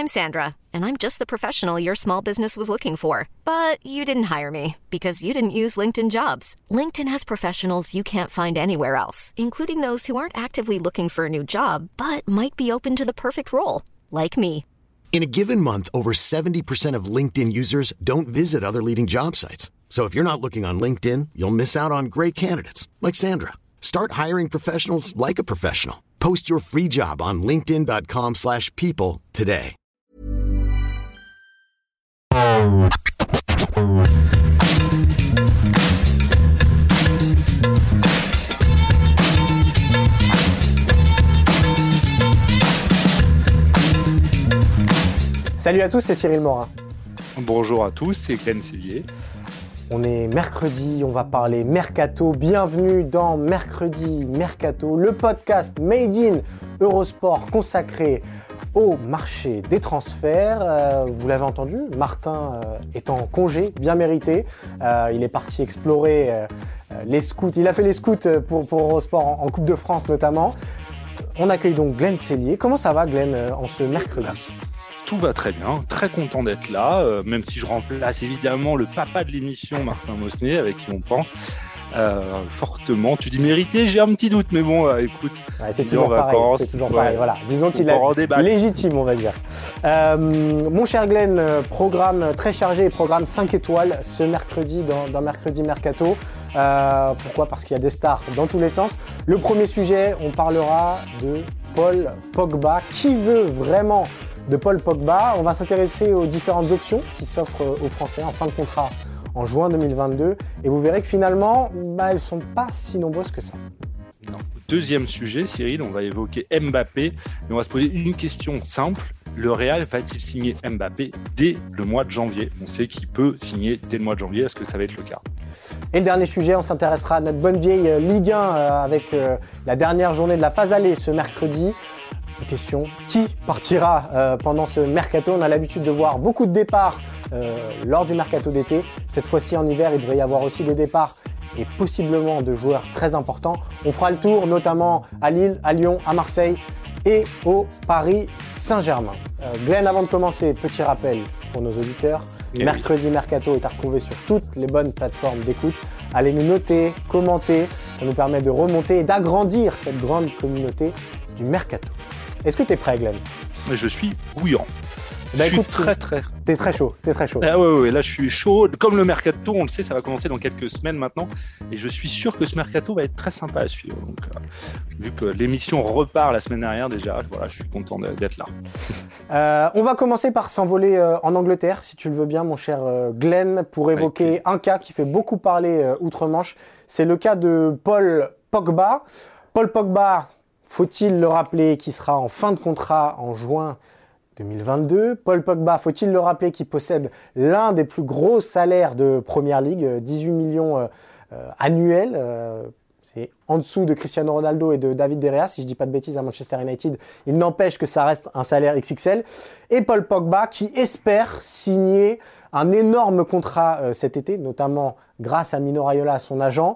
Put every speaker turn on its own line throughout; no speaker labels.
I'm Sandra, and I'm just the professional your small business was looking for. But you didn't hire me because you didn't use LinkedIn Jobs. LinkedIn has professionals you can't find anywhere else, including those who aren't actively looking for a new job, but might be open to the perfect role, like me.
In a given month, over 70% of LinkedIn users don't visit other leading job sites. So if you're not looking on LinkedIn, you'll miss out on great candidates like Sandra. Start hiring professionals like a professional. Post your free job on linkedin.com/people today.
Salut à tous, c'est Cyril Morin.
Bonjour à tous, c'est Glenn Cellier.
On est mercredi, on va parler Mercato. Bienvenue dans Mercredi Mercato, le podcast Made in Eurosport consacré au marché des transferts. Vous l'avez entendu, Martin est en congé, bien mérité. Il est parti explorer les scouts. Il a fait les scouts pour Eurosport en Coupe de France notamment. On accueille donc Glenn Cellier. Comment ça va Glenn en ce mercredi ?
Tout va très bien, très content d'être là, même si je remplace évidemment le papa de l'émission, Martin Mosnet, avec qui on pense fortement. Tu dis mérité, j'ai un petit doute, mais bon, écoute,
c'est toujours pareil. C'est toujours pareil. Voilà. Disons qu'il est légitime, on va dire. Mon cher Glenn, programme très chargé, programme 5 étoiles ce mercredi dans Mercredi Mercato. Pourquoi ? Parce qu'il y a des stars dans tous les sens. Le premier sujet, on parlera de Paul Pogba. Qui veut vraiment de Paul Pogba? On va s'intéresser aux différentes options qui s'offrent aux Français en fin de contrat en juin 2022 et vous verrez que finalement, elles ne sont pas si nombreuses que ça.
Non. Deuxième sujet, Cyril, on va évoquer Mbappé et on va se poser une question simple. Le Real va-t-il signer Mbappé dès le mois de janvier ? On sait qu'il peut signer dès le mois de janvier. Est-ce que ça va être le cas ?
Et le dernier sujet, on s'intéressera à notre bonne vieille Ligue 1 avec la dernière journée de la phase aller ce mercredi. Question, qui partira pendant ce mercato ? On a l'habitude de voir beaucoup de départs lors du mercato d'été. Cette fois-ci en hiver, il devrait y avoir aussi des départs et possiblement de joueurs très importants. On fera le tour notamment à Lille, à Lyon, à Marseille et au Paris Saint-Germain. Glenn, avant de commencer, petit rappel pour nos auditeurs. Mercredi Mercato est à retrouver sur toutes les bonnes plateformes d'écoute. Allez nous noter, commenter, ça nous permet de remonter et d'agrandir cette grande communauté du Mercato. Est-ce que tu es prêt, Glenn ?
Je suis bouillant.
Bah,
je
écoute,
suis très.
T'es très chaud.
Ah ouais, là je suis chaud. Comme le Mercato, on le sait, ça va commencer dans quelques semaines maintenant. Et je suis sûr que ce Mercato va être très sympa à suivre. Donc, vu que l'émission repart la semaine dernière déjà, voilà, je suis content d'être là.
On va commencer par s'envoler en Angleterre, si tu le veux bien, mon cher Glenn, pour évoquer un cas qui fait beaucoup parler outre-Manche. C'est le cas de Paul Pogba. Paul Pogba, faut-il le rappeler, qui sera en fin de contrat en juin 2022. Paul Pogba, faut-il le rappeler, qui possède l'un des plus gros salaires de Première Ligue, 18 millions annuels. C'est en dessous de Cristiano Ronaldo et de David De Gea, si je ne dis pas de bêtises, à Manchester United. Il n'empêche que ça reste un salaire XXL. Et Paul Pogba qui espère signer un énorme contrat cet été, notamment grâce à Mino Raiola, son agent.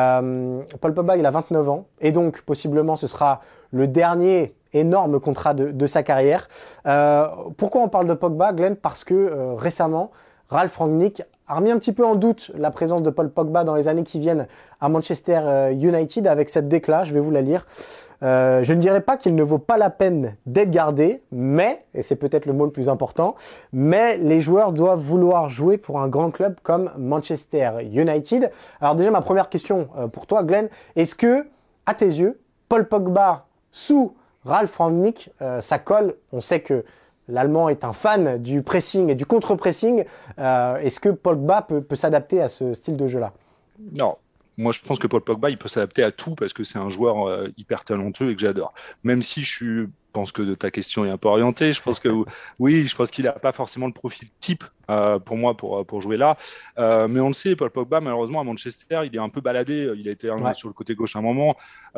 Paul Pogba, il a 29 ans et donc possiblement ce sera le dernier énorme contrat de sa carrière. Pourquoi on parle de Pogba, Glenn ? Parce que récemment, Ralf Rangnick a remis un petit peu en doute la présence de Paul Pogba dans les années qui viennent à Manchester United avec cette déclat, je vais vous la lire. Je ne dirais pas qu'il ne vaut pas la peine d'être gardé, mais, et c'est peut-être le mot le plus important, mais les joueurs doivent vouloir jouer pour un grand club comme Manchester United. Alors déjà, ma première question pour toi, Glenn, est-ce que, à tes yeux, Paul Pogba sous Ralf Rangnick, ça colle ? On sait que l'Allemand est un fan du pressing et du contre-pressing. Est-ce que Pogba peut s'adapter à ce style de jeu-là ?
Non. Moi, je pense que Paul Pogba, il peut s'adapter à tout parce que c'est un joueur hyper talentueux et que j'adore. Même si je pense que ta question est un peu orientée, je pense que oui, je pense qu'il n'a pas forcément le profil type pour moi pour jouer là. Mais on le sait, Paul Pogba, malheureusement, à Manchester, il est un peu baladé. Il a été sur le côté gauche à un moment.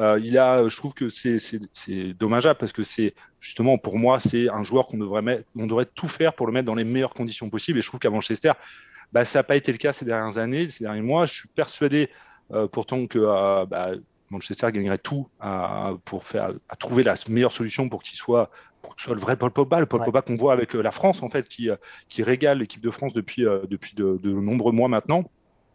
Je trouve que c'est dommageable parce que c'est justement, pour moi, c'est un joueur qu'on devrait tout faire pour le mettre dans les meilleures conditions possibles. Et je trouve qu'à Manchester, ça n'a pas été le cas ces dernières années, ces derniers mois. Je suis persuadé pourtant que Manchester gagnerait tout à trouver la meilleure solution pour que ce soit le vrai Paul Pogba, le Paul Pogba qu'on voit avec la France, en fait, qui régale l'équipe de France depuis de nombreux mois maintenant.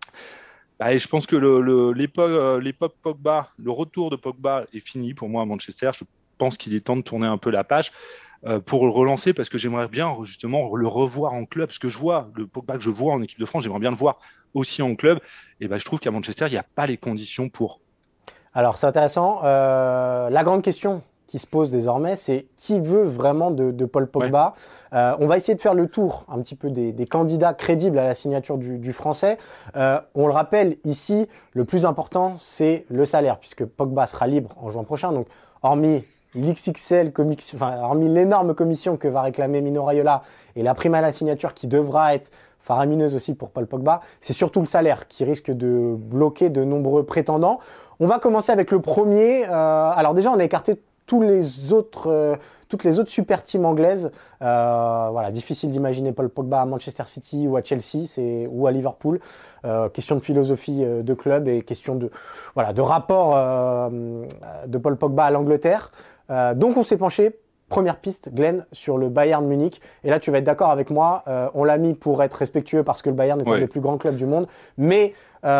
Et je pense que l'époque Pogba, le retour de Pogba est fini pour moi à Manchester. Je pense qu'il est temps de tourner un peu la page pour le relancer, parce que j'aimerais bien justement le revoir en club. Ce que je vois, le Pogba que je vois en équipe de France, j'aimerais bien le voir aussi en club. Et je trouve qu'à Manchester, il n'y a pas les conditions pour.
Alors c'est intéressant. La grande question qui se pose désormais, c'est qui veut vraiment de Paul Pogba. On va essayer de faire le tour un petit peu des candidats crédibles à la signature du Français. On le rappelle ici, le plus important, c'est le salaire, puisque Pogba sera libre en juin prochain. Donc, hormis hormis l'énorme commission que va réclamer Mino Raiola et la prime à la signature qui devra être faramineuse aussi pour Paul Pogba, c'est surtout le salaire qui risque de bloquer de nombreux prétendants. On va commencer avec le premier. Alors déjà, on a écarté toutes les autres super teams anglaises. Difficile d'imaginer Paul Pogba à Manchester City ou à Chelsea ou à Liverpool. Question de philosophie de club et question de rapport de Paul Pogba à l'Angleterre. Donc on s'est penché, première piste, Glenn, sur le Bayern Munich. Et là, tu vas être d'accord avec moi, on l'a mis pour être respectueux parce que le Bayern est un des plus grands clubs du monde. Mais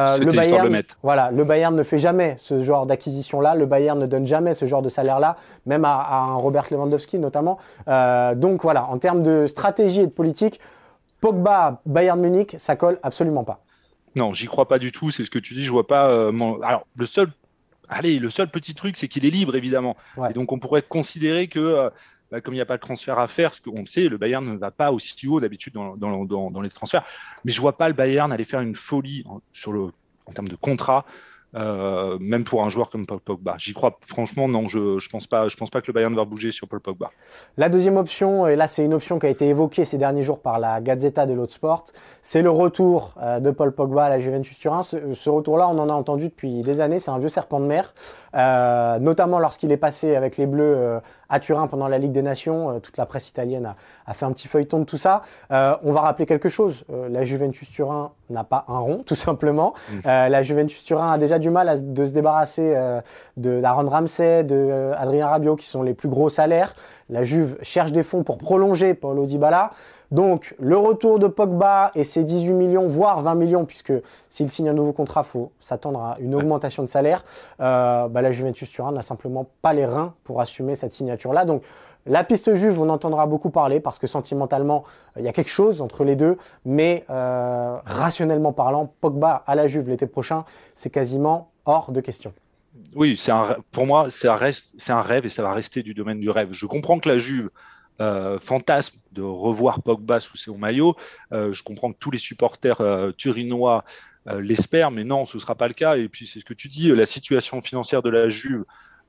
le Bayern ne fait jamais ce genre d'acquisition-là. Le Bayern ne donne jamais ce genre de salaire-là, même à un Robert Lewandowski notamment. Donc voilà, en termes de stratégie et de politique, Pogba, Bayern Munich, ça colle absolument pas.
Non, j'y crois pas du tout. C'est ce que tu dis. Je vois pas. Alors le seul petit truc, c'est qu'il est libre, évidemment. Ouais. Et donc, on pourrait considérer que, comme il n'y a pas de transfert à faire, ce qu'on le sait, le Bayern ne va pas aussi haut d'habitude dans les transferts. Mais je ne vois pas le Bayern aller faire une folie en termes de contrat, même pour un joueur comme Paul Pogba. J'y crois franchement, non, je pense pas que le Bayern va bouger sur Paul Pogba.
La deuxième option, et là c'est une option qui a été évoquée ces derniers jours par la Gazzetta dello Sport, c'est le retour de Paul Pogba à la Juventus Turin. Ce retour-là, on en a entendu depuis des années, c'est un vieux serpent de mer, notamment lorsqu'il est passé avec les Bleus à Turin pendant la Ligue des Nations. Toute la presse italienne a fait un petit feuilleton de tout ça. On va rappeler quelque chose, la Juventus Turin n'a pas un rond, tout simplement. La Juventus Turin a déjà du mal de se débarrasser de Aaron Ramsey, de Adrien Rabiot, qui sont les plus gros salaires. La Juve cherche des fonds pour prolonger Paulo Dybala. Donc, le retour de Pogba et ses 18 millions, voire 20 millions, puisque s'il signe un nouveau contrat, il faut s'attendre à une augmentation de salaire. La Juventus Turin n'a simplement pas les reins pour assumer cette signature-là. Donc, la piste Juve, on entendra beaucoup parler parce que sentimentalement, il y a quelque chose entre les deux. Mais rationnellement parlant, Pogba à la Juve l'été prochain, c'est quasiment hors de question.
Oui, pour moi, c'est un rêve et ça va rester du domaine du rêve. Je comprends que la Juve fantasme de revoir Pogba sous son maillot. Je comprends que tous les supporters turinois l'espèrent, mais non, ce ne sera pas le cas. Et puis, c'est ce que tu dis, la situation financière de la Juve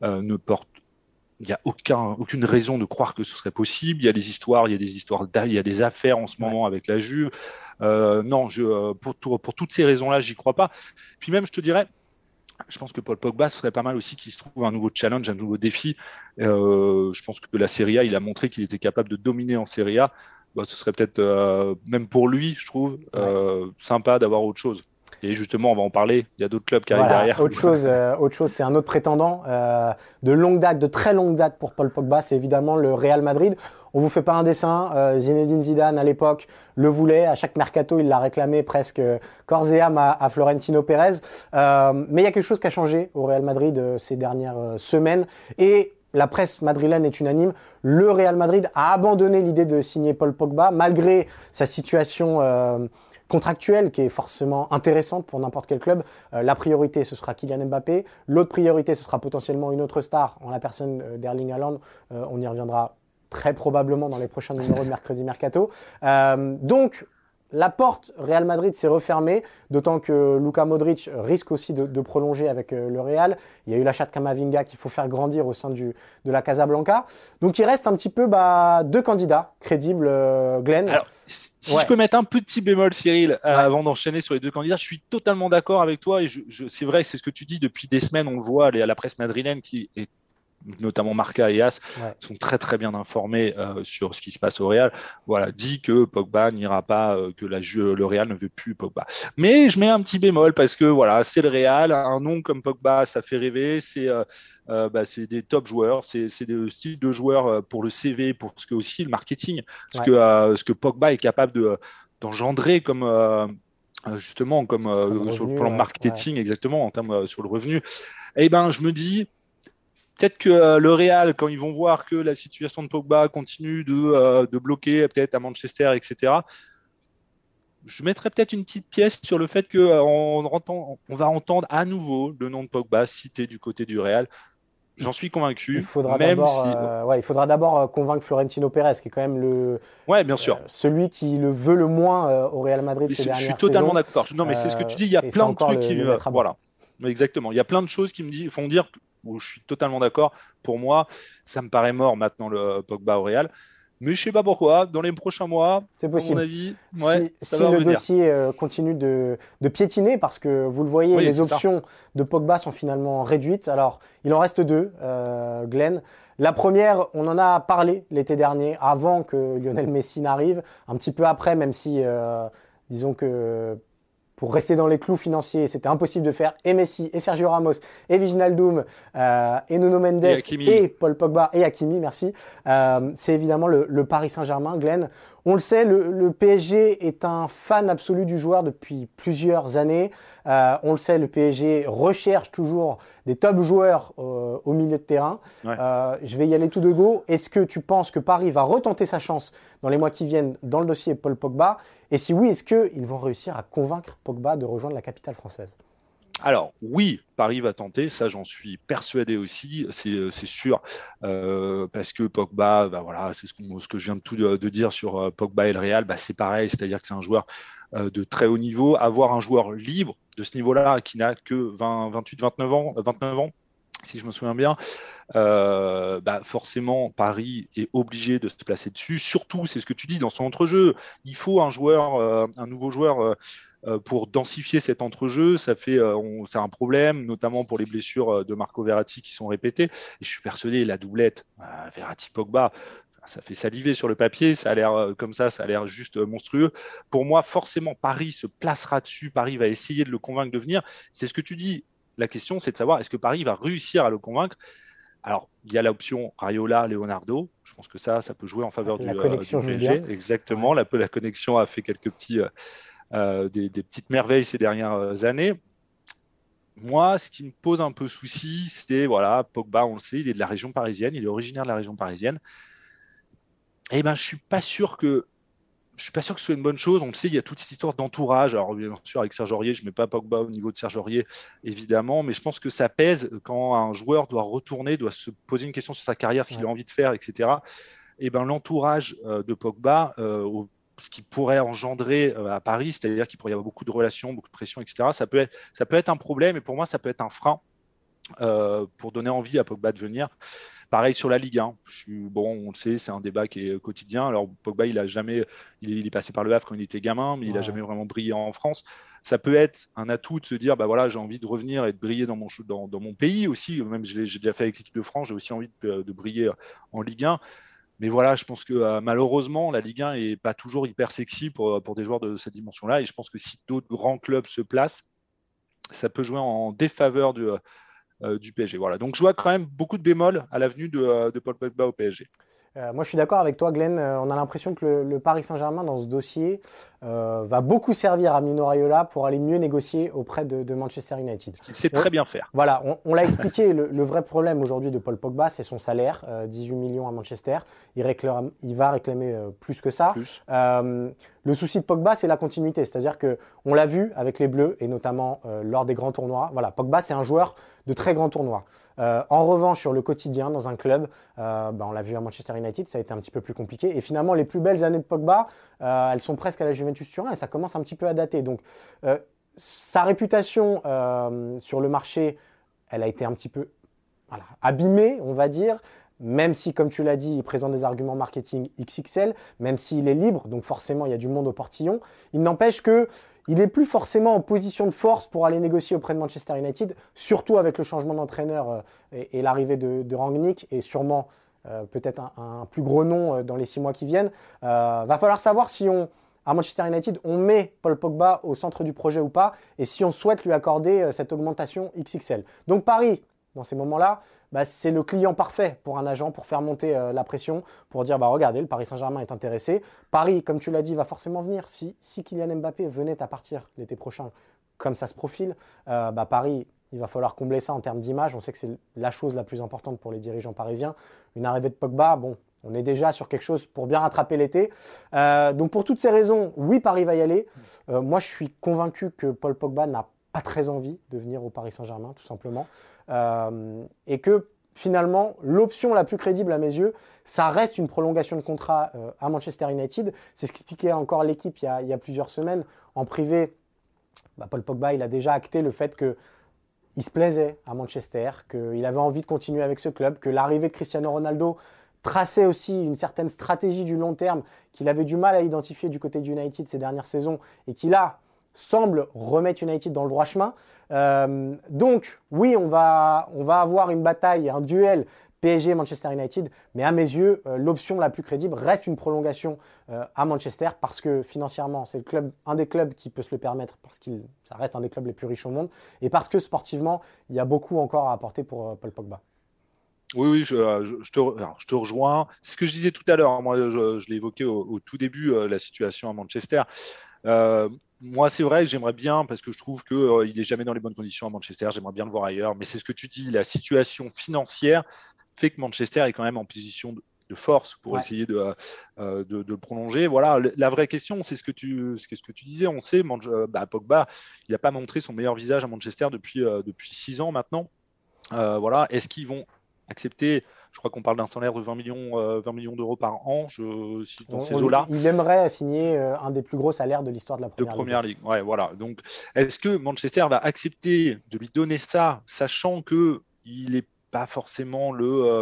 il n'y a aucune raison de croire que ce serait possible. Il y a des histoires, il y a des affaires en ce moment avec la Juve. Non, pour toutes ces raisons-là, j'y crois pas. Puis même, je te dirais, je pense que Paul Pogba, ce serait pas mal aussi qu'il se trouve un nouveau challenge, un nouveau défi. Je pense que la Serie A, il a montré qu'il était capable de dominer en Serie A. Ce serait peut-être, même pour lui, je trouve, sympa d'avoir autre chose. Et justement, on va en parler. Il y a d'autres clubs qui arrivent derrière.
Autre chose, c'est un autre prétendant de très longue date pour Paul Pogba, c'est évidemment le Real Madrid. On vous fait pas un dessin. Zinedine Zidane, à l'époque, le voulait. À chaque mercato, il l'a réclamé presque corps et âme à Florentino Pérez. Mais il y a quelque chose qui a changé au Real Madrid ces dernières semaines. Et la presse madrilène est unanime. Le Real Madrid a abandonné l'idée de signer Paul Pogba, malgré sa situation contractuelle qui est forcément intéressante pour n'importe quel club. La priorité, ce sera Kylian Mbappé. L'autre priorité, ce sera potentiellement une autre star, en la personne d'Erling Haaland. On y reviendra très probablement dans les prochains numéros de Mercredi Mercato. Donc, la porte Real Madrid s'est refermée, d'autant que Luka Modric risque aussi de prolonger avec le Real. Il y a eu l'achat de Camavinga qu'il faut faire grandir au sein de la Casablanca. Donc il reste un petit peu deux candidats crédibles, Glenn. Alors,
si je peux mettre un petit bémol, Cyril, avant d'enchaîner sur les deux candidats, je suis totalement d'accord avec toi. Et c'est vrai, c'est ce que tu dis depuis des semaines, on le voit à la presse madrilène qui est notamment Marca et As, sont très très bien informés sur ce qui se passe au Real. Voilà, dit que Pogba n'ira pas, que le Real ne veut plus Pogba. Mais je mets un petit bémol parce que voilà, c'est le Real, un nom comme Pogba, ça fait rêver. C'est des top joueurs, c'est des styles de joueurs pour le CV, pour ce que aussi le marketing, ce que Pogba est capable d'engendrer comme justement comme revenu, sur le plan marketing, exactement en termes sur le revenu. Et ben je me dis peut-être que le Real, quand ils vont voir que la situation de Pogba continue de bloquer, peut-être à Manchester, etc., je mettrais peut-être une petite pièce sur le fait qu'on va entendre à nouveau le nom de Pogba cité du côté du Real. J'en suis convaincu.
Il faudra d'abord convaincre Florentino Pérez, qui est quand même
bien sûr.
Celui qui le veut le moins au Real Madrid ces dernières saisons.
Je suis totalement d'accord. Non, mais c'est ce que tu dis. Il y a plein de trucs qui... voilà. Exactement. Il y a plein de choses qui font dire... où je suis totalement d'accord. Pour moi, ça me paraît mort maintenant le Pogba au Real. Mais je ne sais pas pourquoi. Dans les prochains mois,
c'est possible.
À mon avis,
si le dossier continue de piétiner, parce que vous le voyez, les options de Pogba sont finalement réduites. Alors, il en reste deux, Glenn. La première, on en a parlé l'été dernier, avant que Lionel Messi n'arrive. Un petit peu après, même si, disons que... Pour rester dans les clous financiers, c'était impossible de faire et Messi, et Sergio Ramos, et Wijnaldum, et Nuno Mendes, et Paul Pogba, et Hakimi, merci. C'est évidemment le Paris Saint-Germain, Glenn. On le sait, le PSG est un fan absolu du joueur depuis plusieurs années. On le sait, le PSG recherche toujours des top joueurs au milieu de terrain. Je vais y aller tout de go. Est-ce que tu penses que Paris va retenter sa chance dans les mois qui viennent dans le dossier Paul Pogba? Et si oui, est-ce qu'ils vont réussir à convaincre Pogba de rejoindre la capitale française?
Alors oui, Paris va tenter, ça j'en suis persuadé aussi, c'est sûr, parce que Pogba, voilà, c'est ce que je viens de dire sur Pogba et le Real, c'est pareil, c'est-à-dire que c'est un joueur de très haut niveau. Avoir un joueur libre de ce niveau-là qui n'a que 29 ans, si je me souviens bien, forcément Paris est obligé de se placer dessus. Surtout, c'est ce que tu dis dans son entrejeu, il faut un nouveau joueur. Pour densifier cet entrejeu, c'est un problème, notamment pour les blessures de Marco Verratti qui sont répétées. Et je suis persuadé, la doublette Verratti-Pogba, ça fait saliver sur le papier, ça a l'air comme ça a l'air juste monstrueux. Pour moi, forcément, Paris se placera dessus, Paris va essayer de le convaincre de venir. C'est ce que tu dis. La question, c'est de savoir, est-ce que Paris va réussir à le convaincre? Alors, il y a l'option Raiola-Leonardo. Je pense que ça peut jouer en faveur du PSG. Exactement, la connexion a fait quelques petits... des petites merveilles ces dernières années. Moi, ce qui me pose un peu souci, c'est, Pogba, on le sait, il est de la région parisienne, il est originaire de la région parisienne. Et je suis pas sûr que ce soit une bonne chose. On le sait, il y a toute cette histoire d'entourage. Alors, bien sûr, avec Serge Aurier, je ne mets pas Pogba au niveau de Serge Aurier, évidemment, mais je pense que ça pèse quand un joueur doit se poser une question sur sa carrière, ce qu'il a envie de faire, etc. Et l'entourage de Pogba, ce qui pourrait engendrer à Paris, c'est-à-dire qu'il pourrait y avoir beaucoup de relations, beaucoup de pression, etc. Ça peut être un problème, et pour moi, ça peut être un frein pour donner envie à Pogba de venir. Pareil sur la Ligue 1. On le sait, c'est un débat qui est quotidien. Alors, Pogba, il est passé par le Havre quand il était gamin, mais il n'a jamais vraiment brillé en France. Ça peut être un atout de se dire, j'ai envie de revenir et de briller dans mon pays aussi. Même j'ai déjà fait avec l'équipe de France, j'ai aussi envie de briller en Ligue 1. Mais voilà, je pense que malheureusement, la Ligue 1 n'est pas toujours hyper sexy pour des joueurs de cette dimension-là. Et je pense que si d'autres grands clubs se placent, ça peut jouer en défaveur du PSG. Voilà. Donc, je vois quand même beaucoup de bémols à l'avenue de Paul Pogba au PSG.
Moi, je suis d'accord avec toi, Glenn. On a l'impression que le Paris Saint-Germain, dans ce dossier, va beaucoup servir à Mino Raiola pour aller mieux négocier auprès de Manchester United.
Il sait très bien faire.
Voilà, on l'a expliqué. Le vrai problème aujourd'hui de Paul Pogba, c'est son salaire, 18 millions à Manchester. Il va réclamer plus que ça. Le souci de Pogba, c'est la continuité. C'est-à-dire qu'on l'a vu avec les Bleus, et notamment lors des grands tournois. Voilà, Pogba, c'est un joueur de très grands tournois. En revanche, sur le quotidien, dans un club, on l'a vu à Manchester United, ça a été un petit peu plus compliqué. Et finalement, les plus belles années de Pogba, elles sont presque à la Juventus Turin, et ça commence un petit peu à dater. Donc, sa réputation sur le marché, elle a été un petit peu abîmée, on va dire. Même si, comme tu l'as dit, il présente des arguments marketing XXL, même s'il est libre, donc forcément il y a du monde au portillon, il n'empêche qu'il il n'est plus forcément en position de force pour aller négocier auprès de Manchester United, surtout avec le changement d'entraîneur et l'arrivée de Rangnick et sûrement peut-être un plus gros nom dans les 6 mois qui viennent. Va falloir savoir si à Manchester United, on met Paul Pogba au centre du projet ou pas, et si on souhaite lui accorder cette augmentation XXL. Donc Paris, dans ces moments-là, c'est le client parfait pour un agent, pour faire monter la pression, pour dire regardez, le Paris Saint-Germain est intéressé. Paris, comme tu l'as dit, va forcément venir. Si Kylian Mbappé venait à partir l'été prochain, comme ça se profile, Paris, il va falloir combler ça en termes d'image. On sait que c'est la chose la plus importante pour les dirigeants parisiens. Une arrivée de Pogba, on est déjà sur quelque chose pour bien rattraper l'été. Donc pour toutes ces raisons, oui, Paris va y aller. Moi, je suis convaincu que Paul Pogba n'a pas très envie de venir au Paris Saint-Germain, tout simplement. Et que finalement, l'option la plus crédible à mes yeux, ça reste une prolongation de contrat à Manchester United. C'est ce qu'expliquait encore l'équipe il y a plusieurs semaines. En privé, Paul Pogba, il a déjà acté le fait qu'il se plaisait à Manchester, qu'il avait envie de continuer avec ce club, que l'arrivée de Cristiano Ronaldo traçait aussi une certaine stratégie du long terme qu'il avait du mal à identifier du côté du United ces dernières saisons et qui là semble remettre United dans le droit chemin. Donc oui, on va avoir une bataille, un duel PSG-Manchester United, mais à mes yeux, l'option la plus crédible reste une prolongation à Manchester parce que financièrement, c'est un des clubs qui peut se le permettre parce que ça reste un des clubs les plus riches au monde et parce que sportivement, il y a beaucoup encore à apporter pour Paul Pogba.
Oui, je te rejoins. C'est ce que je disais tout à l'heure. Moi, je l'ai évoqué au tout début, la situation à Manchester. Moi, c'est vrai que j'aimerais bien, parce que je trouve qu'il n'est jamais dans les bonnes conditions à Manchester, j'aimerais bien le voir ailleurs. Mais c'est ce que tu dis, la situation financière fait que Manchester est quand même en position de force pour essayer de prolonger. Voilà, la vraie question, c'est ce que tu disais. On sait, Pogba, il n'a pas montré son meilleur visage à Manchester depuis 6 ans maintenant. Voilà, est-ce qu'ils vont accepter, je crois qu'on parle d'un salaire de 20 millions d'euros par an, dans ces eaux-là.
Il aimerait signer un des plus gros salaires de l'histoire de la Première Ligue.
Ouais, voilà. Donc, est-ce que Manchester va accepter de lui donner ça, sachant qu'il n'est pas forcément le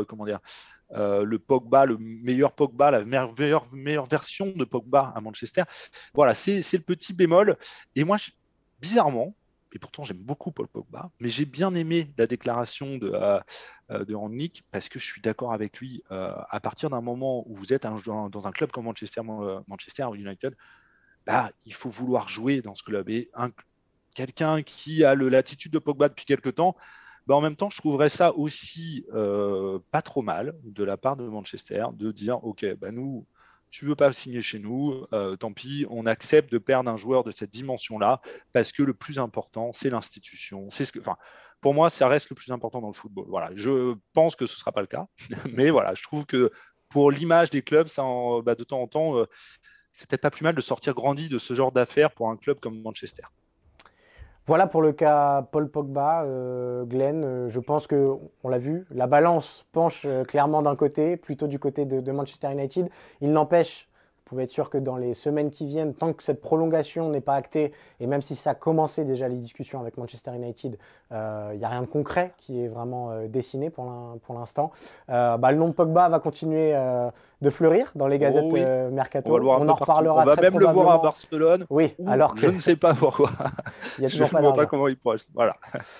Pogba, le meilleur Pogba, la meilleure version de Pogba à Manchester? Voilà, c'est le petit bémol. Et moi, bizarrement, et pourtant j'aime beaucoup Paul Pogba, mais j'ai bien aimé la déclaration de Rangnick parce que je suis d'accord avec lui. À partir d'un moment où vous êtes dans un club comme Manchester United, il faut vouloir jouer dans ce club. Et quelqu'un qui a l'attitude de Pogba depuis quelques temps, en même temps, je trouverais ça aussi pas trop mal de la part de Manchester de dire ok, nous, tu veux pas signer chez nous, tant pis, on accepte de perdre un joueur de cette dimension-là parce que le plus important, c'est l'institution. Pour moi, ça reste le plus important dans le football. Voilà, je pense que ce ne sera pas le cas, mais voilà, je trouve que pour l'image des clubs, ça de temps en temps, c'est peut-être pas plus mal de sortir grandi de ce genre d'affaires pour un club comme Manchester.
Voilà pour le cas Paul Pogba, Glenn. Je pense qu'on l'a vu, la balance penche clairement d'un côté, plutôt du côté de Manchester United. Il n'empêche, vous pouvez être sûr que dans les semaines qui viennent, tant que cette prolongation n'est pas actée, et même si ça a commencé déjà les discussions avec Manchester United, il n'y a rien de concret qui est vraiment dessiné pour l'instant. Le nom de Pogba va continuer de fleurir dans les gazettes Mercato.
On en reparlera très probablement. On va même le voir à Barcelone.
Oui, alors que...
Je ne sais pas pourquoi.
Il y a toujours
je ne vois pas comment il pourrait. Voilà.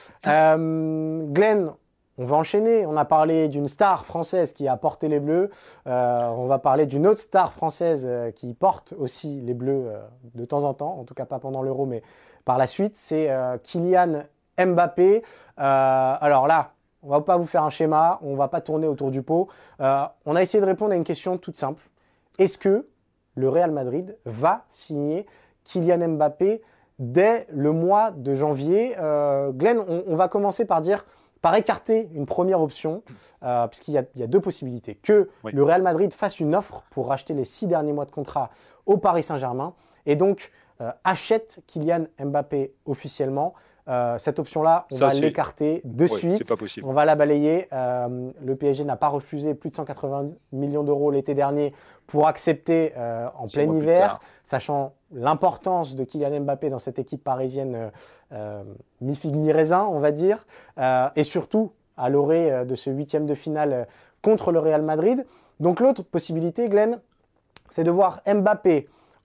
Glenn, on va enchaîner. On a parlé d'une star française qui a porté les Bleus. On va parler d'une autre star française qui porte aussi les Bleus de temps en temps. En tout cas, pas pendant l'Euro, mais par la suite. C'est Kylian Mbappé. Alors là, on ne va pas vous faire un schéma. On ne va pas tourner autour du pot. On a essayé de répondre à une question toute simple. Est-ce que le Real Madrid va signer Kylian Mbappé dès le mois de janvier? Glenn, on va commencer par écarter une première option, puisqu'il y a deux possibilités. Que le Real Madrid fasse une offre pour racheter les 6 derniers mois de contrat au Paris Saint-Germain et donc achète Kylian Mbappé officiellement. Cette option-là, on va l'écarter de suite.
C'est pas possible.
On va la balayer. Le PSG n'a pas refusé plus de 180 millions d'euros l'été dernier pour accepter en plein hiver, sachant l'importance de Kylian Mbappé dans cette équipe parisienne mi-figue mi-raisin, on va dire, et surtout à l'orée de ce 8e de finale contre le Real Madrid. Donc l'autre possibilité, Glenn, c'est de voir Mbappé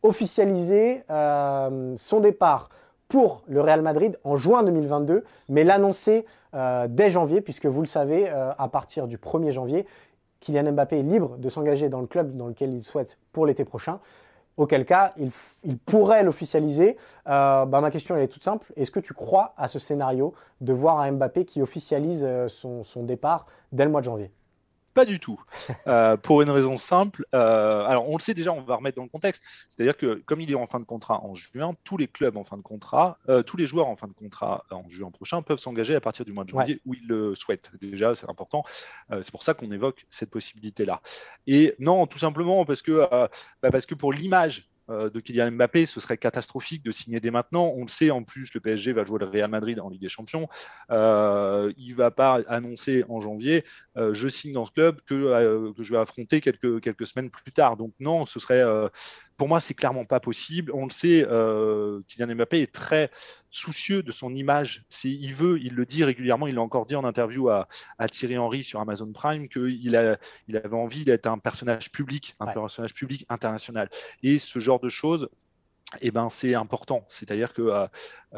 officialiser son départ pour le Real Madrid en juin 2022, mais l'annoncer dès janvier, puisque vous le savez, à partir du 1er janvier, Kylian Mbappé est libre de s'engager dans le club dans lequel il souhaite pour l'été prochain. Auquel cas, il pourrait l'officialiser. Ma question elle est toute simple. Est-ce que tu crois à ce scénario de voir un Mbappé qui officialise son départ dès le mois de janvier?
Pas du tout. Pour une raison simple. Alors, on le sait déjà, on va remettre dans le contexte. C'est-à-dire que, comme il est en fin de contrat en juin, tous les clubs en fin de contrat, tous les joueurs en fin de contrat en juin prochain peuvent s'engager à partir du mois de janvier où ils le souhaitent. Déjà, c'est important. C'est pour ça qu'on évoque cette possibilité-là. Et non, tout simplement parce que pour l'image de Kylian Mbappé, ce serait catastrophique de signer dès maintenant. On le sait, en plus, le PSG va jouer le Real Madrid en Ligue des Champions. Il ne va pas annoncer en janvier je signe dans ce club que je vais affronter quelques semaines plus tard. Donc non, ce serait... pour moi, c'est clairement pas possible. On le sait, Kylian Mbappé est très soucieux de son image. Il le dit régulièrement, il l'a encore dit en interview à Thierry Henry sur Amazon Prime, qu'il avait envie d'être un personnage public, personnage public international. Et ce genre de choses, c'est important. C'est-à-dire que il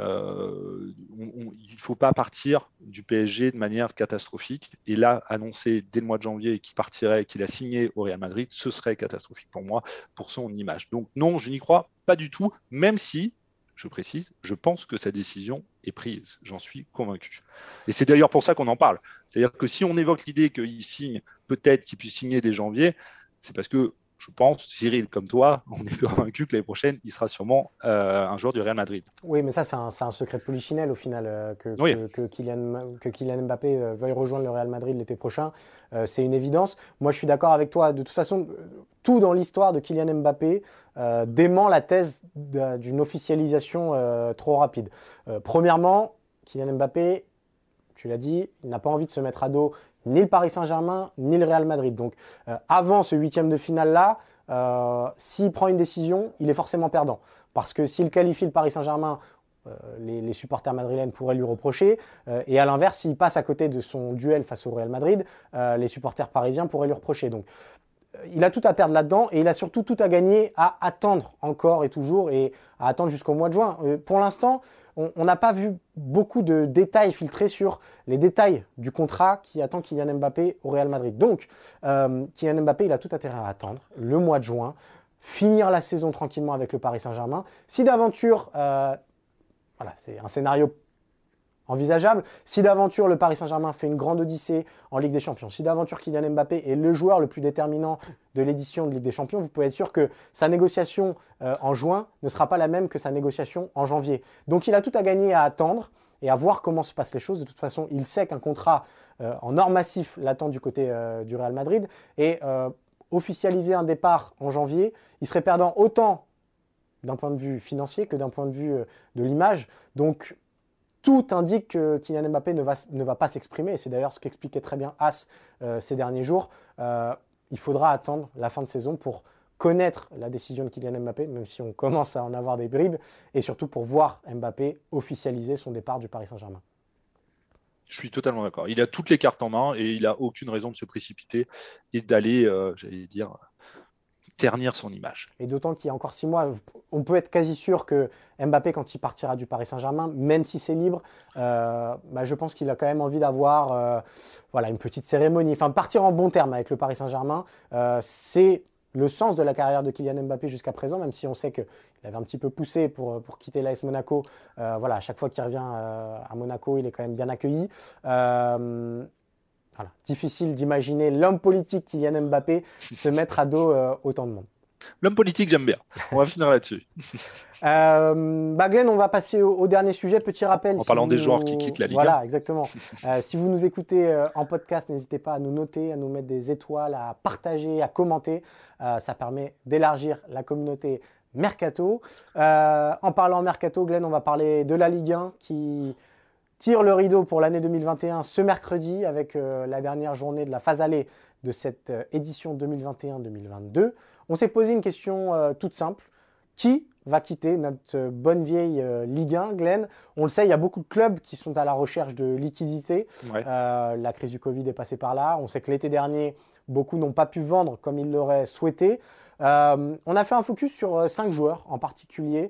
ne faut pas partir du PSG de manière catastrophique. Et là, annoncer dès le mois de janvier qu'il a signé au Real Madrid, ce serait catastrophique pour moi, pour son image. Donc non, je n'y crois pas du tout, même si, je précise, je pense que sa décision est prise. J'en suis convaincu. Et c'est d'ailleurs pour ça qu'on en parle. C'est-à-dire que si on évoque l'idée qu'il signe, peut-être qu'il puisse signer dès janvier, c'est parce que je pense, Cyril, comme toi, on est convaincu que l'année prochaine, il sera sûrement un joueur du Real Madrid.
Oui, mais ça, c'est un secret de polichinelle au final, que Kylian Mbappé veuille rejoindre le Real Madrid l'été prochain. C'est une évidence. Moi, je suis d'accord avec toi. De toute façon, tout dans l'histoire de Kylian Mbappé dément la thèse d'une officialisation trop rapide. Premièrement, Kylian Mbappé, tu l'as dit, il n'a pas envie de se mettre à dos ni le Paris Saint-Germain, ni le Real Madrid. Donc, avant ce 8e de finale-là, s'il prend une décision, il est forcément perdant. Parce que s'il qualifie le Paris Saint-Germain, les supporters madrilènes pourraient lui reprocher. Et à l'inverse, s'il passe à côté de son duel face au Real Madrid, les supporters parisiens pourraient lui reprocher. Donc, il a tout à perdre là-dedans et il a surtout tout à gagner à attendre encore et toujours et à attendre jusqu'au mois de juin. Pour l'instant, on n'a pas vu beaucoup de détails filtrés sur les détails du contrat qui attend Kylian Mbappé au Real Madrid. Donc, Kylian Mbappé, il a tout intérêt à attendre le mois de juin, finir la saison tranquillement avec le Paris Saint-Germain. Si d'aventure, c'est un scénario envisageable. Si d'aventure le Paris Saint-Germain fait une grande odyssée en Ligue des Champions, si d'aventure Kylian Mbappé est le joueur le plus déterminant de l'édition de Ligue des Champions, vous pouvez être sûr que sa négociation en juin ne sera pas la même que sa négociation en janvier. Donc il a tout à gagner à attendre et à voir comment se passent les choses. De toute façon, il sait qu'un contrat en or massif l'attend du côté du Real Madrid et officialiser un départ en janvier, il serait perdant autant d'un point de vue financier que d'un point de vue de l'image. Donc tout indique que Kylian Mbappé ne va pas s'exprimer. Et c'est d'ailleurs ce qu'expliquait très bien As ces derniers jours. Il faudra attendre la fin de saison pour connaître la décision de Kylian Mbappé, même si on commence à en avoir des bribes, et surtout pour voir Mbappé officialiser son départ du Paris Saint-Germain.
Je suis totalement d'accord. Il a toutes les cartes en main et il n'a aucune raison de se précipiter et d'aller, ternir son image.
Et d'autant qu'il y a encore 6 mois, on peut être quasi sûr que Mbappé, quand il partira du Paris Saint-Germain, même si c'est libre, je pense qu'il a quand même envie d'avoir une petite cérémonie. Enfin, partir en bon terme avec le Paris Saint-Germain, c'est le sens de la carrière de Kylian Mbappé jusqu'à présent, même si on sait qu'il avait un petit peu poussé pour quitter l'AS Monaco. À chaque fois qu'il revient à Monaco, il est quand même bien accueilli. Difficile d'imaginer l'homme politique Kylian Mbappé se mettre à dos autant de monde.
L'homme politique, j'aime bien. On va finir là-dessus.
Glenn, on va passer au dernier sujet. Petit rappel.
En parlant des joueurs qui quittent la Ligue 1.
Voilà, exactement. Si vous nous écoutez en podcast, n'hésitez pas à nous noter, à nous mettre des étoiles, à partager, à commenter. Ça permet d'élargir la communauté Mercato. En parlant Mercato, Glenn, on va parler de la Ligue 1 qui tire le rideau pour l'année 2021 ce mercredi avec la dernière journée de la phase aller de cette édition 2021-2022. On s'est posé une question toute simple. Qui va quitter notre bonne vieille Ligue 1, Glenn? On le sait, il y a beaucoup de clubs qui sont à la recherche de liquidités. Ouais. La crise du Covid est passée par là. On sait que l'été dernier, beaucoup n'ont pas pu vendre comme ils l'auraient souhaité. On a fait un focus sur 5 joueurs en particulier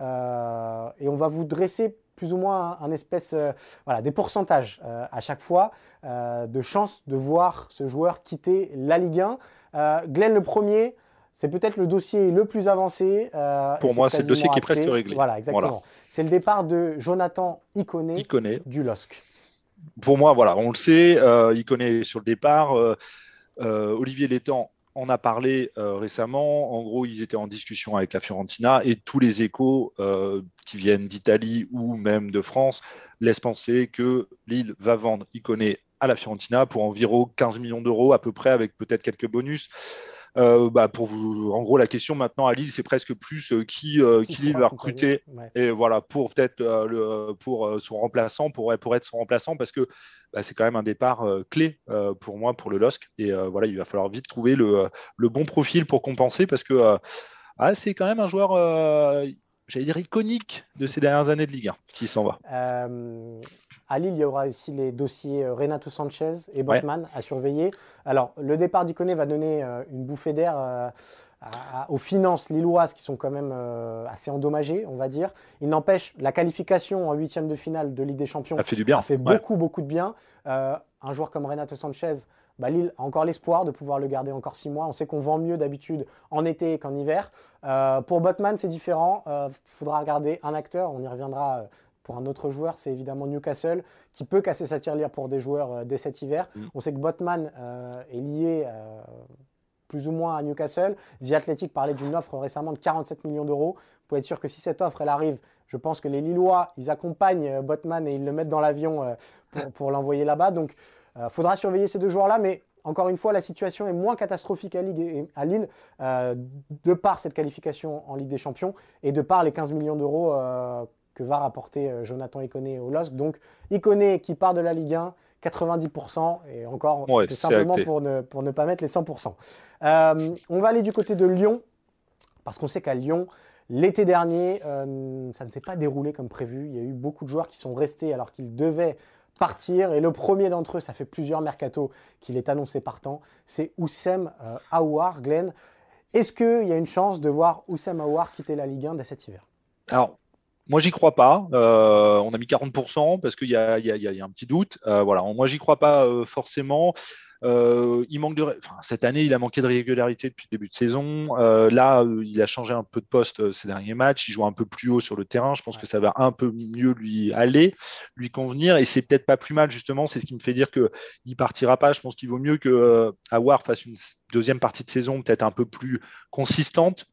et on va vous dresser plus ou moins un espèce, des pourcentages à chaque fois de chances de voir ce joueur quitter la Ligue 1. Glenn, le premier, c'est peut-être le dossier le plus avancé.
Pour moi, c'est le dossier qui est presque réglé.
Voilà, exactement. Voilà. C'est le départ de Jonathan Ikoné du LOSC.
Pour moi, voilà, on le sait, Ikoné est sur le départ. Olivier Létang en a parlé récemment. En gros, ils étaient en discussion avec la Fiorentina et tous les échos qui viennent d'Italie ou même de France laissent penser que Lille va vendre Ikoné à la Fiorentina pour environ 15 millions d'euros à peu près, avec peut-être quelques bonus. Pour vous, en gros, la question maintenant à Lille, c'est presque plus qui Lille va recruter, et voilà, pour peut-être pour son remplaçant, pour être son remplaçant, parce que c'est quand même un départ clé pour moi, pour le LOSC, et voilà, il va falloir vite trouver le bon profil pour compenser, parce que c'est quand même un joueur, j'allais dire iconique de ces dernières années de Ligue 1 qui s'en va.
À Lille, il y aura aussi les dossiers Renato Sanchez et Botman à surveiller. Alors, le départ d'Ikoné va donner une bouffée d'air aux finances lilloises qui sont quand même assez endommagées, on va dire. Il n'empêche, la qualification en 8e de finale de Ligue des Champions
a fait du bien.
A fait beaucoup de bien. Un joueur comme Renato Sanchez, Lille a encore l'espoir de pouvoir le garder encore 6 mois. On sait qu'on vend mieux d'habitude en été qu'en hiver. Pour Botman, c'est différent. Faudra regarder un acteur, on y reviendra. Pour un autre joueur, c'est évidemment Newcastle, qui peut casser sa tirelire pour des joueurs dès cet hiver. On sait que Botman est lié plus ou moins à Newcastle. The Athletic parlait d'une offre récemment de 47 millions d'euros. Vous pouvez être sûr que si cette offre elle arrive, je pense que les Lillois, ils accompagnent Botman et ils le mettent dans l'avion pour l'envoyer là-bas. Donc, il faudra surveiller ces deux joueurs-là, mais encore une fois, la situation est moins catastrophique à Lille de par cette qualification en Ligue des Champions et de par les 15 millions d'euros que va rapporter Jonathan Ikoné au LOSC. Donc, Ikoné qui part de la Ligue 1, 90%, et encore, c'était simplement pour ne pas mettre les 100%. On va aller du côté de Lyon, parce qu'on sait qu'à Lyon, l'été dernier, ça ne s'est pas déroulé comme prévu. Il y a eu beaucoup de joueurs qui sont restés alors qu'ils devaient partir, et le premier d'entre eux, ça fait plusieurs mercatos qu'il est annoncé partant, c'est Houssem Aouar. Glenn, est-ce qu'il y a une chance de voir Houssem Aouar quitter la Ligue 1 dès cet hiver?
Alors, moi, j'y crois pas. On a mis 40% parce qu'il y a un petit doute. Voilà. Moi, j'y crois pas forcément. Il manque cette année, il a manqué de régularité depuis le début de saison. Là, il a changé un peu de poste ces derniers matchs. Il joue un peu plus haut sur le terrain. Je pense que ça va un peu mieux lui convenir. Et c'est peut-être pas plus mal, justement. C'est ce qui me fait dire qu'il ne partira pas. Je pense qu'il vaut mieux que Aouar fasse une deuxième partie de saison peut-être un peu plus consistante.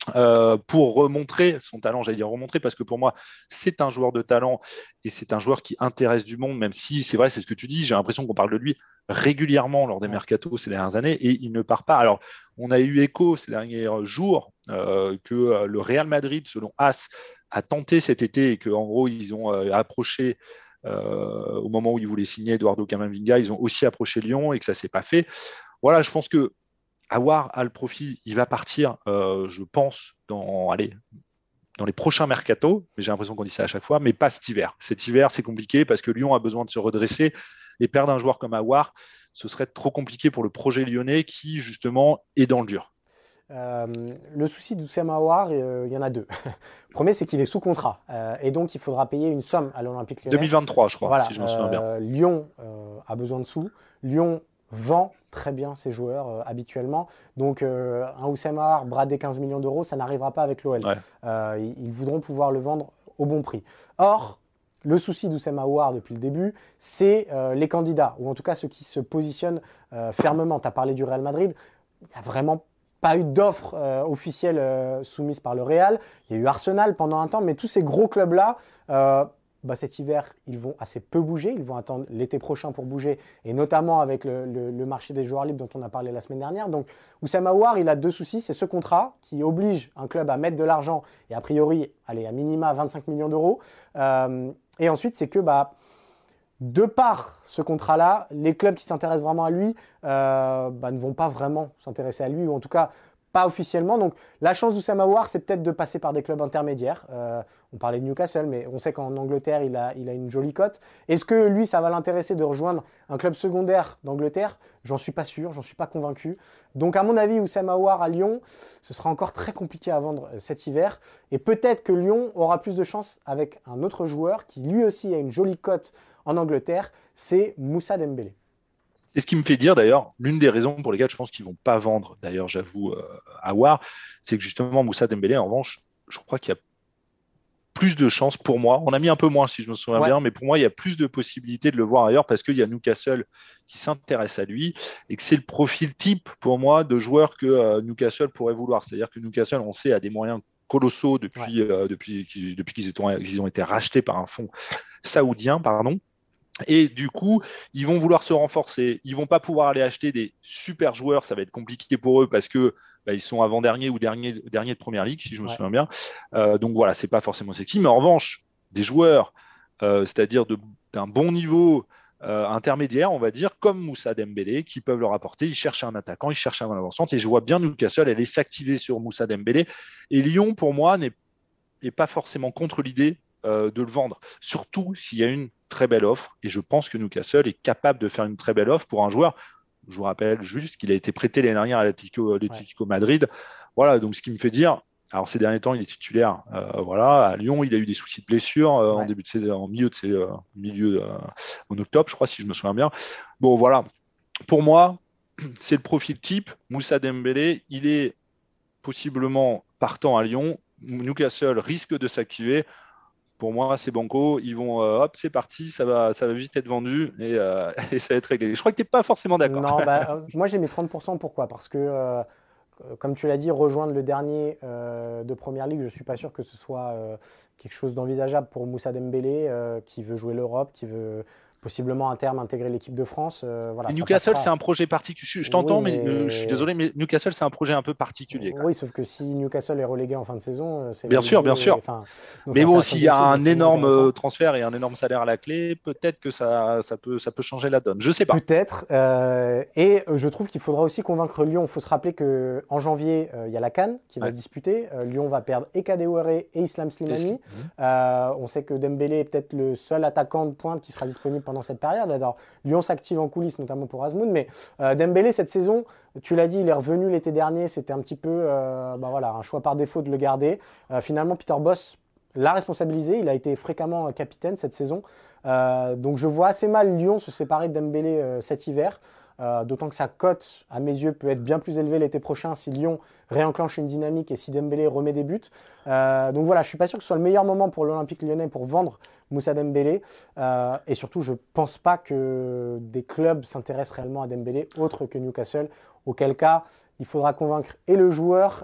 Pour remontrer son talent, remontrer, parce que pour moi, c'est un joueur de talent et c'est un joueur qui intéresse du monde, même si c'est vrai, c'est ce que tu dis, j'ai l'impression qu'on parle de lui régulièrement lors des mercatos ces dernières années et il ne part pas. Alors, on a eu écho ces derniers jours que le Real Madrid, selon AS, a tenté cet été et qu'en gros, ils ont approché au moment où ils voulaient signer Eduardo Camavinga, ils ont aussi approché Lyon et que ça ne s'est pas fait. Voilà, je pense que Aouar a le profil, il va partir, je pense, dans les prochains mercatos, mais j'ai l'impression qu'on dit ça à chaque fois, mais pas cet hiver. Cet hiver, c'est compliqué parce que Lyon a besoin de se redresser et perdre un joueur comme Aouar, ce serait trop compliqué pour le projet lyonnais qui, justement, est dans le dur.
Le souci d'Houssem Aouar, il y en a deux. Le premier, c'est qu'il est sous contrat et donc il faudra payer une somme à l'Olympique Lyonnais.
2023, je crois, voilà, si je me souviens bien.
Lyon a besoin de sous. Lyon vend très bien ses joueurs habituellement. Donc, un Houssem Aouar bradé 15 millions d'euros, ça n'arrivera pas avec l'OL. Ils voudront pouvoir le vendre au bon prix. Or, le souci d'Houssem Aouar depuis le début, c'est les candidats, ou en tout cas ceux qui se positionnent fermement. Tu as parlé du Real Madrid. Il n'y a vraiment pas eu d'offre officielle soumise par le Real. Il y a eu Arsenal pendant un temps, mais tous ces gros clubs-là, cet hiver, ils vont assez peu bouger. Ils vont attendre l'été prochain pour bouger, et notamment avec le marché des joueurs libres dont on a parlé la semaine dernière. Donc, Houssem Aouar, il a deux soucis. C'est ce contrat qui oblige un club à mettre de l'argent, et a priori, à minima 25 millions d'euros. Et ensuite, c'est que de par ce contrat-là, les clubs qui s'intéressent vraiment à lui ne vont pas vraiment s'intéresser à lui, ou en tout cas pas officiellement. Donc la chance d'Oussama Aouar, c'est peut-être de passer par des clubs intermédiaires. On parlait de Newcastle, mais on sait qu'en Angleterre, il a une jolie cote. Est-ce que lui, ça va l'intéresser de rejoindre un club secondaire d'Angleterre? J'en suis pas sûr, j'en suis pas convaincu. Donc à mon avis, Oussama Aouar à Lyon, ce sera encore très compliqué à vendre cet hiver. Et peut-être que Lyon aura plus de chance avec un autre joueur qui lui aussi a une jolie cote en Angleterre, c'est Moussa Dembélé.
C'est ce qui me fait dire d'ailleurs, l'une des raisons pour lesquelles je pense qu'ils ne vont pas vendre, d'ailleurs j'avoue, Aouar, c'est que justement Moussa Dembélé, en revanche, je crois qu'il y a plus de chances pour moi. On a mis un peu moins si je me souviens bien, mais pour moi, il y a plus de possibilités de le voir ailleurs parce qu'il y a Newcastle qui s'intéresse à lui et que c'est le profil type pour moi de joueur que Newcastle pourrait vouloir. C'est-à-dire que Newcastle, on sait, a des moyens colossaux depuis qu'ils ont été rachetés par un fonds saoudien, pardon. Et du coup, ils vont vouloir se renforcer. Ils vont pas pouvoir aller acheter des super joueurs. Ça va être compliqué pour eux parce que ils sont avant-dernier ou dernier de Première Ligue, si je me souviens bien. Donc voilà, c'est pas forcément sexy. Mais en revanche, des joueurs, c'est-à-dire d'un bon niveau intermédiaire, on va dire, comme Moussa Dembélé, qui peuvent leur apporter. Ils cherchent un attaquant, ils cherchent un avant-centre. Et je vois bien Newcastle aller s'activer sur Moussa Dembélé. Et Lyon, pour moi, n'est pas forcément contre l'idée de le vendre, surtout s'il y a une très belle offre, et je pense que Newcastle est capable de faire une très belle offre pour un joueur. Je vous rappelle juste qu'il a été prêté l'année dernière à l'Atlético Madrid. Voilà, donc ce qui me fait dire, alors ces derniers temps, il est titulaire. Voilà, à Lyon, il a eu des soucis de blessure en octobre, je crois, si je me souviens bien. Bon, voilà, pour moi, c'est le profil type. Moussa Dembélé, il est possiblement partant à Lyon. Newcastle risque de s'activer. Pour moi, c'est banco. Ils vont, hop, c'est parti, ça va vite être vendu et ça va être réglé. Je crois que tu n'es pas forcément d'accord.
Non, moi j'ai mis 30%. Pourquoi? Parce que, comme tu l'as dit, rejoindre le dernier de Première Ligue, je ne suis pas sûr que ce soit quelque chose d'envisageable pour Moussa Dembélé, qui veut jouer l'Europe, qui veut possiblement à terme intégrer l'équipe de France. Voilà,
Newcastle, c'est un projet particulier. Je t'entends, mais je suis désolé, mais Newcastle, c'est un projet un peu particulier.
Oui, sauf que si Newcastle est relégué en fin de saison, c'est
bien sûr. Mais bon, s'il y a un énorme transfert et un énorme salaire à la clé, peut-être que ça peut changer la donne. Je ne sais pas.
Peut-être. Et je trouve qu'il faudra aussi convaincre Lyon. Il faut se rappeler qu'en janvier, il y a la CAN qui va se disputer. Lyon va perdre et Kadewere et Islam Slimani. On sait que Dembélé est peut-être le seul attaquant de pointe qui sera disponible pendant cette période. Alors, Lyon s'active en coulisses, notamment pour Azmoun, mais Dembélé, cette saison, tu l'as dit, il est revenu l'été dernier, c'était un petit peu un choix par défaut de le garder. Finalement, Peter Bosz l'a responsabilisé, il a été fréquemment capitaine cette saison. Donc je vois assez mal Lyon se séparer de Dembélé cet hiver. D'autant que sa cote, à mes yeux, peut être bien plus élevée l'été prochain si Lyon réenclenche une dynamique et si Dembélé remet des buts. Donc voilà, je ne suis pas sûr que ce soit le meilleur moment pour l'Olympique Lyonnais pour vendre Moussa Dembélé. Et surtout, je ne pense pas que des clubs s'intéressent réellement à Dembélé autre que Newcastle. Auquel cas, il faudra convaincre le joueur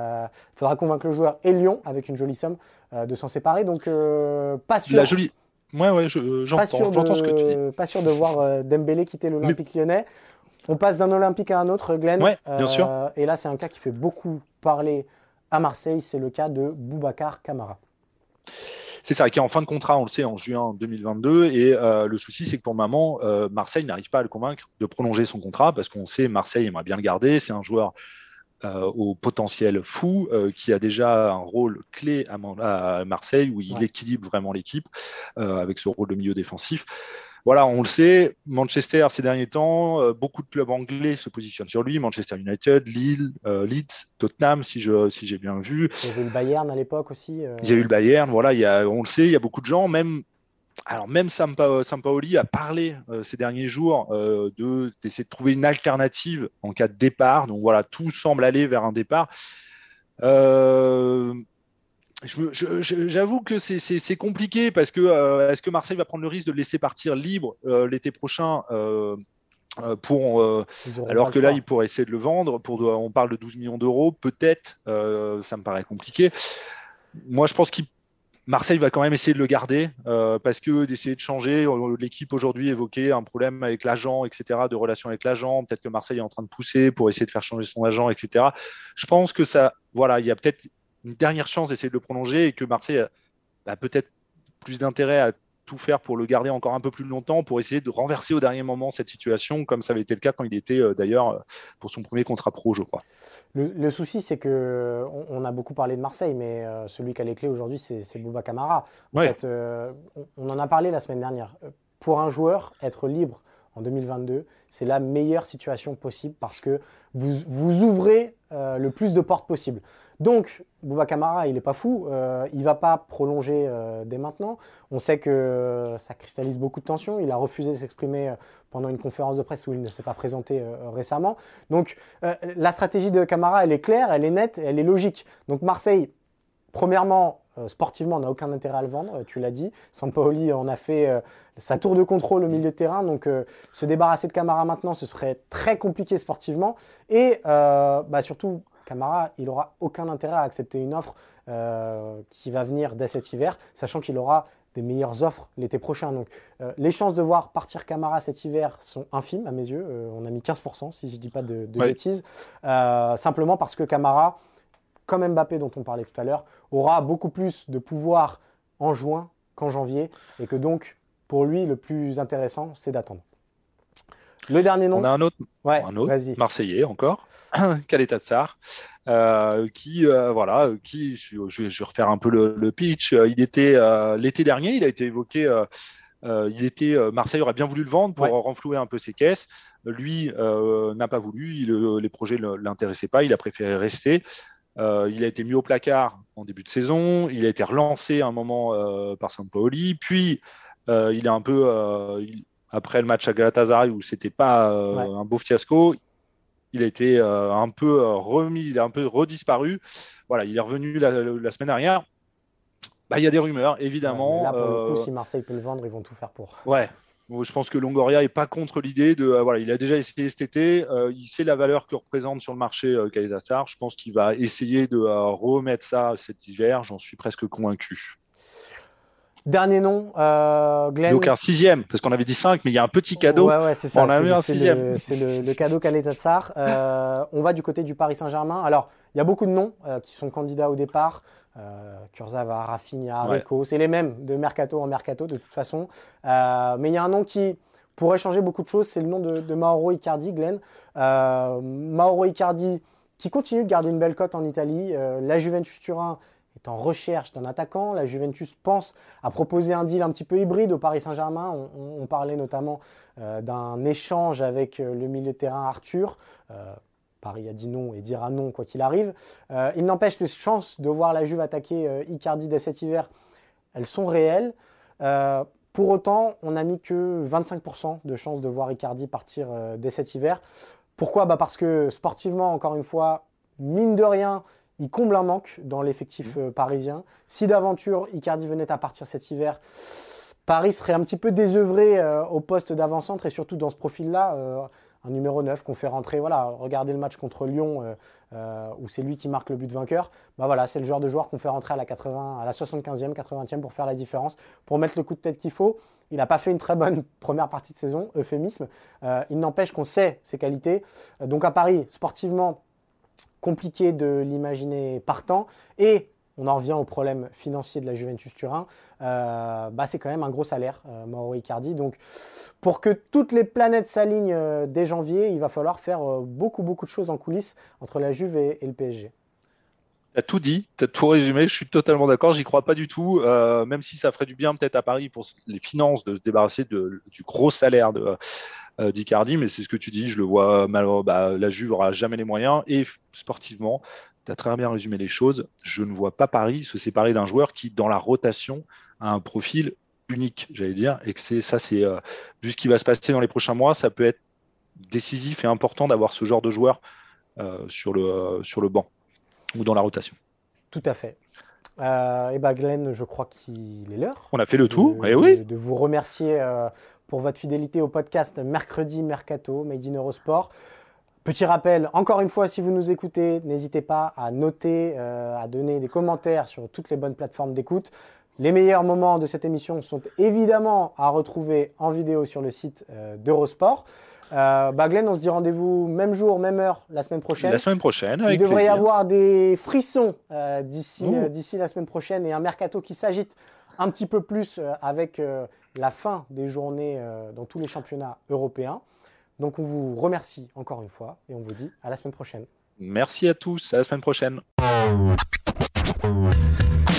et Lyon avec une jolie somme de s'en séparer. Donc pas sûr.
La jolie. Ouais, j'entends ce que tu dis.
Pas sûr de voir Dembélé quitter l'Olympique lyonnais. On passe d'un Olympique à un autre, Glenn.
Ouais, bien sûr.
Et là, c'est un cas qui fait beaucoup parler à Marseille. C'est le cas de Boubacar Kamara.
C'est ça, qui est en fin de contrat, on le sait, en juin 2022. Et le souci, c'est que pour le moment, Marseille n'arrive pas à le convaincre de prolonger son contrat parce qu'on sait Marseille aimerait bien le garder. C'est un joueur au potentiel fou, qui a déjà un rôle clé à Marseille où il équilibre vraiment l'équipe avec ce rôle de milieu défensif. Voilà, on le sait, Manchester ces derniers temps, beaucoup de clubs anglais se positionnent sur lui, Manchester United, Lille, Leeds, Tottenham, si j'ai bien vu.
Il y avait eu le Bayern à l'époque aussi.
Il y a eu le Bayern, voilà, on le sait, il y a beaucoup de gens, même Sampaoli a parlé ces derniers jours d'essayer de trouver une alternative en cas de départ. Donc voilà, tout semble aller vers un départ. J'avoue que c'est compliqué parce que est-ce que Marseille va prendre le risque de le laisser partir libre l'été prochain alors que là, il pourrait essayer de le vendre. On parle de 12 millions d'euros, peut-être. Ça me paraît compliqué. Moi, je pense Marseille va quand même essayer de le garder parce que d'essayer de changer, l'équipe aujourd'hui évoquait un problème avec l'agent, etc., de relation avec l'agent. Peut-être que Marseille est en train de pousser pour essayer de faire changer son agent, etc. Je pense que il y a peut-être une dernière chance d'essayer de le prolonger et que Marseille a peut-être plus d'intérêt à tout faire pour le garder encore un peu plus longtemps, pour essayer de renverser au dernier moment cette situation, comme ça avait été le cas quand il était d'ailleurs pour son premier contrat pro, je crois.
Le souci, c'est que on a beaucoup parlé de Marseille, mais celui qui a les clés aujourd'hui, c'est Bouba Camara. En fait, on en a parlé la semaine dernière. Pour un joueur, être libre en 2022, c'est la meilleure situation possible parce que vous ouvrez le plus de portes possible. Donc, Bouba Camara, il n'est pas fou, il ne va pas prolonger dès maintenant. On sait que ça cristallise beaucoup de tensions. Il a refusé de s'exprimer pendant une conférence de presse où il ne s'est pas présenté récemment. Donc, la stratégie de Camara, elle est claire, elle est nette, elle est logique. Donc, Marseille, premièrement, sportivement, on n'a aucun intérêt à le vendre, tu l'as dit. Sampaoli en a fait sa tour de contrôle au milieu de terrain, donc se débarrasser de Camara maintenant, ce serait très compliqué sportivement. Et surtout, Camara, il n'aura aucun intérêt à accepter une offre qui va venir dès cet hiver, sachant qu'il aura des meilleures offres l'été prochain. Donc les chances de voir partir Camara cet hiver sont infimes à mes yeux. On a mis 15% si je ne dis pas de bêtises. Simplement parce que Camara, comme Mbappé dont on parlait tout à l'heure, aura beaucoup plus de pouvoir en juin qu'en janvier et que donc, pour lui, le plus intéressant, c'est d'attendre. Le dernier nom.
On a un autre Marseillais encore, Kaleta Tsar, qui, je vais refaire un peu le pitch. Il était l'été dernier, il a été évoqué. Marseille aurait bien voulu le vendre pour renflouer un peu ses caisses. Lui n'a pas voulu, les projets ne l'intéressaient pas, il a préféré rester. Il a été mis au placard en début de saison, il a été relancé à un moment par Sampaoli, puis il est un peu, après le match à Galatasaray où c'était pas un beau fiasco, il a été un peu remis, il a un peu redisparu. Voilà, il est revenu la semaine dernière. Il y a des rumeurs, évidemment.
Là, pour le coup, si Marseille peut le vendre, ils vont tout faire pour.
Ouais. Je pense que Longoria n'est pas contre l'idée de. Il a déjà essayé cet été. Il sait la valeur que représente sur le marché Kaleta Tsar. Je pense qu'il va essayer de remettre ça cet hiver. J'en suis presque convaincu.
Dernier nom, Glenn.
Donc un sixième, parce qu'on avait dit 5, mais il y a un petit cadeau.
Ouais, c'est ça.
On a mis un sixième.
C'est le cadeau Kaleta Tsar. On va du côté du Paris Saint-Germain. Alors, il y a beaucoup de noms qui sont candidats au départ. Kurzawa, Rafinha, Rico, c'est les mêmes de mercato en mercato de toute façon. Mais il y a un nom qui pourrait changer beaucoup de choses, c'est le nom de Mauro Icardi, Glenn. Mauro Icardi qui continue de garder une belle cote en Italie. La Juventus Turin est en recherche d'un attaquant. La Juventus pense à proposer un deal un petit peu hybride au Paris Saint-Germain. On parlait notamment d'un échange avec le milieu de terrain Arthur. Paris a dit non et dira non quoi qu'il arrive. Il n'empêche que les chances de voir la Juve attaquer Icardi dès cet hiver, elles sont réelles. Pour autant, on n'a mis que 25% de chances de voir Icardi partir dès cet hiver. Pourquoi ? Parce que sportivement, encore une fois, mine de rien, il comble un manque dans l'effectif parisien. Si d'aventure Icardi venait à partir cet hiver, Paris serait un petit peu désœuvré au poste d'avant-centre et surtout dans ce profil-là. Un numéro 9 qu'on fait rentrer. Voilà, regardez le match contre Lyon où c'est lui qui marque le but vainqueur. C'est le genre de joueur qu'on fait rentrer à la 75e, 80e pour faire la différence, pour mettre le coup de tête qu'il faut. Il n'a pas fait une très bonne première partie de saison, euphémisme. Il n'empêche qu'on sait ses qualités. Donc à Paris, sportivement, compliqué de l'imaginer partant. Et on en revient au problème financier de la Juventus Turin. C'est quand même un gros salaire, Mauro Icardi. Donc, pour que toutes les planètes s'alignent dès janvier, il va falloir faire beaucoup de choses en coulisses entre la Juve et le PSG.
Tu as tout dit, tu as tout résumé, je suis totalement d'accord, j'y crois pas du tout, même si ça ferait du bien peut-être à Paris pour les finances de se débarrasser du gros salaire d'Icardi, mais c'est ce que tu dis, je le vois mal, la Juve n'aura jamais les moyens, et sportivement, tu as très bien résumé les choses, je ne vois pas Paris se séparer d'un joueur qui, dans la rotation, a un profil unique, j'allais dire, et que vu ce qui va se passer dans les prochains mois, ça peut être décisif et important d'avoir ce genre de joueur sur le banc ou dans la rotation.
Tout à fait. Glenn, je crois qu'il est l'heure.
On a fait le tour,
de vous remercier pour votre fidélité au podcast Mercredi Mercato, Made in Eurosport. Petit rappel, encore une fois, si vous nous écoutez, n'hésitez pas à noter, à donner des commentaires sur toutes les bonnes plateformes d'écoute. Les meilleurs moments de cette émission sont évidemment à retrouver en vidéo sur le site d'Eurosport. Glenn, on se dit rendez-vous même jour, même heure la semaine prochaine.
La semaine prochaine,
Il
avec
devrait y
plaisir.
avoir des frissons d'ici la semaine prochaine et un mercato qui s'agite un petit peu plus avec la fin des journées dans tous les championnats européens. Donc on vous remercie encore une fois et on vous dit à la semaine prochaine.
Merci à tous, à la semaine prochaine.